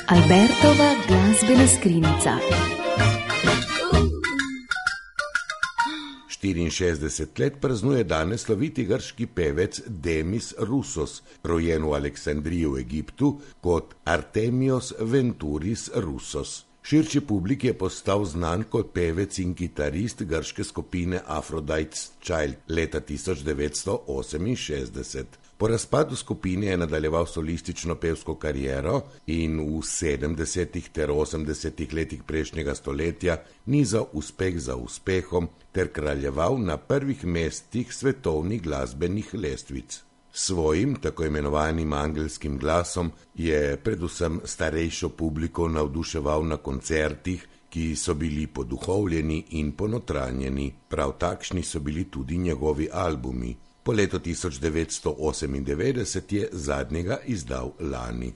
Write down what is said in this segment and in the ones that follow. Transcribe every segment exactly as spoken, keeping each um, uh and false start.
Albertova glasbena skrinjica. štiriinšestdeset let praznuje danes sloviti grški pevec Demis Roussos, rojen v Aleksandriji v Egiptu kot Artemios Venturis Roussos. Širši publiki je postal znan kot pevec in kitarist grške skupine Aphrodite's Child leta tisoč devetsto oseminšestdeset. Po razpadu skupine je nadaljeval solistično pevsko kariero in v sedemdesetih ter osemdesetih letih prejšnjega stoletja nizal uspeh za uspehom ter kraljeval na prvih mestih svetovnih glasbenih lestvic. Svojim tako imenovanim angelskim glasom je predvsem starejšo publiko navduševal na koncertih, ki so bili poduhovljeni in ponotranjeni. Prav takšni so bili tudi njegovi albumi. Po letu tisoč devetsto osemindevetdeset je zadnjega izdal lani.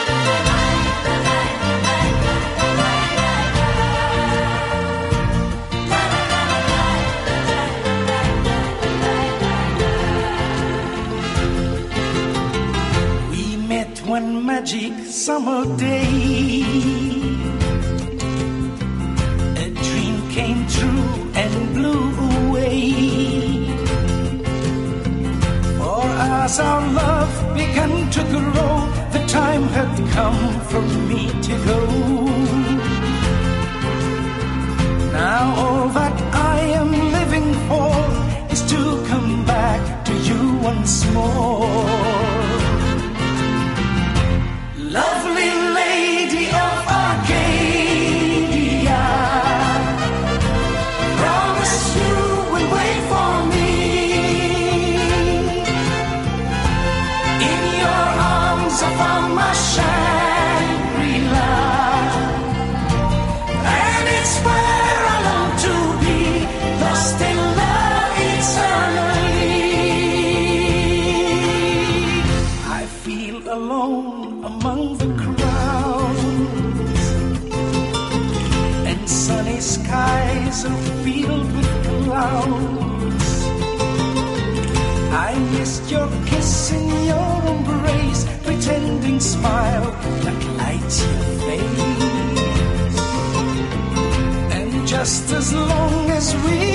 We met one magic summer day. A dream came true and blew away. As our love began to grow, the time had come for me to go. Now all that I am living for is to come back to you once more. Lovely lady of Arcadia, promise you will wait for me. I found my Shangri-La, and it's where I long to be, lost in love eternally. I feel alone among the crowds, and sunny skies are filled with clouds. I missed your kiss and your embrace, pretending smile that lights your face. And just as long as we